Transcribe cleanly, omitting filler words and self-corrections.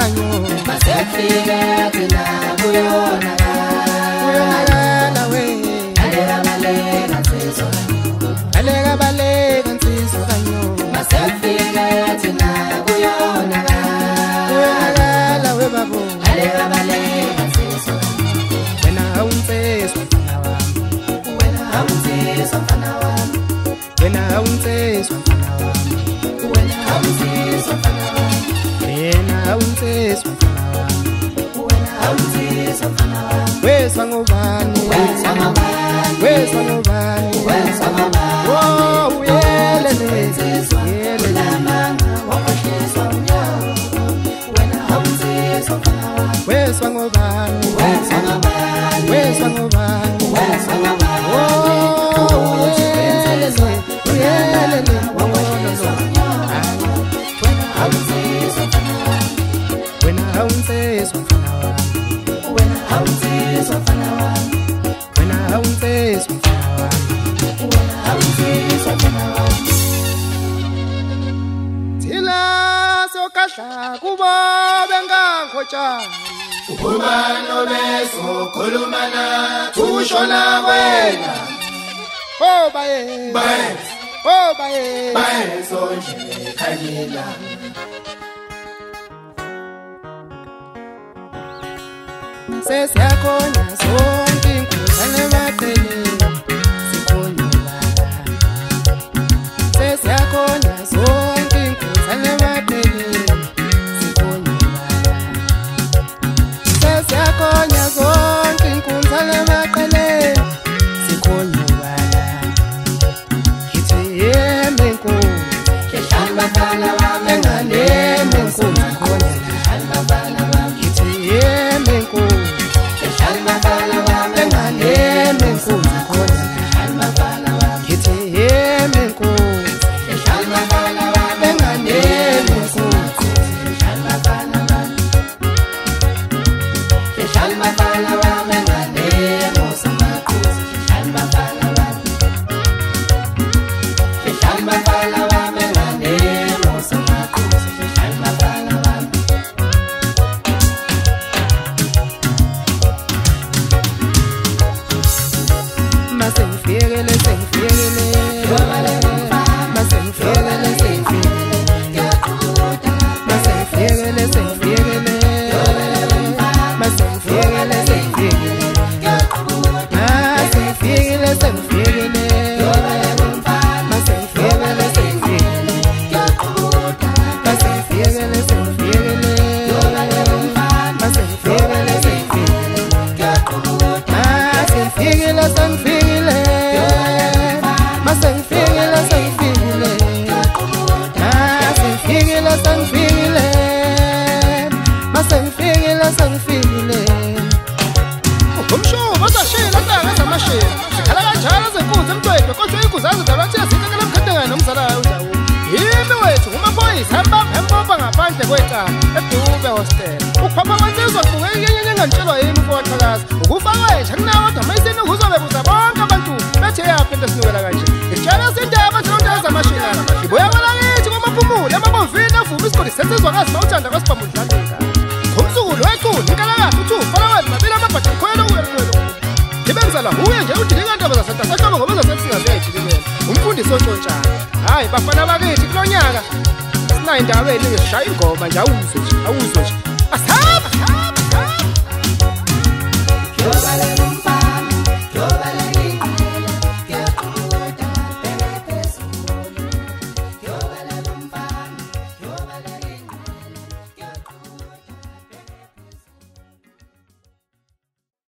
kanyo masefika thina kuyona uyonakala we aleka baleka nsizwa aleka baleka nsizwa kanyo masefika thina kuyona uyonakala we babo aleka baleka nsizwa wena awunsizwa mfana wami wena awunsizwa mfana wami wena awunsizwa mfana wami wena awunsizwa mfana wami wena awunsizwa mfana wami wena awunsizwa mfana wami weswa ngobani weswa ngobani weswa ngobani weswa ngobani oh uyelele yelele manga wakhohliswa unyawo wena awunsizwa mfana wami weswa ngobani weswa ngobani weswa ngobani weswa ngobani oh uyelele uyelele wakhohliswa unyawo wena awunsizwa mfana wami wena awunsizwa mfana wami wena awunsizwa mfana wami wena awunsizwa mfana wami wena awunsizwa mfana wami thina sokadla kubo bengakhotshana ubano besokhuluma nathi ushona wena oh baye baye oh baye bayezonje ekhanyela sesiyakhona sonke inkundla emaqeleni sikhonyubala sesiyakhona sonke inkundla emaqeleni sikhonyubala sesiyakhona sonke inkundla emaqeleni sikhonyubala kithi yeme nkundla kehlani bafana bami enganeme nkundla khona kehlani bafana bami kithi yeme nkundla kehlani bafana bami enganeme nkundla khona kehlani bafana bami kithi yeme nkundla kehlani bafana bami enganeme nkundla kehlani bafana bami kehlani bafana bami enganemo samaqhuzu kehlani bafana bami kehlani bafana bami enganemo samaqhuzu kehlani bafana bami masengifikele sengifikele masengifikele sengifikele masengifikele sengifikele masengifikele sengifikele masengifikele sengifikele masengifikele sengifikele masengifikele sengifikele masengifikele sengifikele masengifikele sengifikele masengifikele sengifikile masengifikile sengifikile masengifikile sengifikile umshubo osashila ntanga zamashila sikhala kanjalo zenkunzi emntwethu kodwa ikuzazi zalathi yasikekela emkhathengane nomzalayo unjawo yimi wethu ngumaphoyisa embopha ngaphandle kwecala edube hostel ukuphapha kwensizwa kubuke iyenye engantshelwa yimi mfowaqhakazi ukufakweja kunawo kodwa mayisini ukuzobe buza bonke abantu bethe yaphi into esinukela kanje ngitshela sindaba zonke zamashilana ibuya kwalakithi kwamaphumulo emabomvini avuma isigodi sensizwa ngazi mawuthanda kwasibhamudlaleka ngumzukulu wequlu inkalakazi uthi ufalawezi babili amabhathi khwela uyelwelo ngibenzela uye nje udilika ntaba zasentasaqaba ngoba zasemsinga ziyayijikilela umfundisi ontshontshala hayi bafana bakithi kulo nyaka sinayo indaba eningi sishaya ingoma nje awuzwe nje asihamba